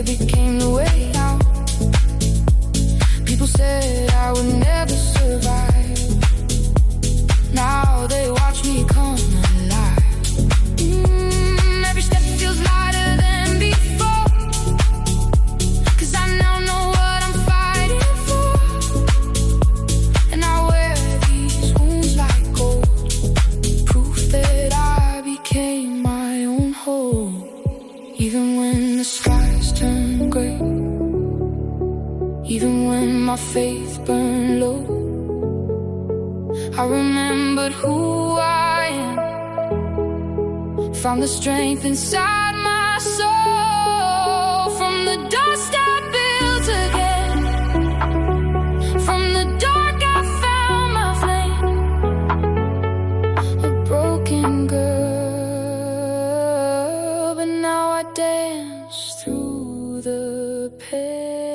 became the way out. People said I would never survive. Now they watch me come alive. Every step feels lighter than before, 'cause I now know what I'm fighting for. And I wear these wounds like gold, proof that I became my own whole. Even when the skies turn gray, even when my faith burned low, I remembered who I am, found the strength inside my soul. From the dust I built again, from the dark I found my flame. A broken girl, but now I dance through the pain.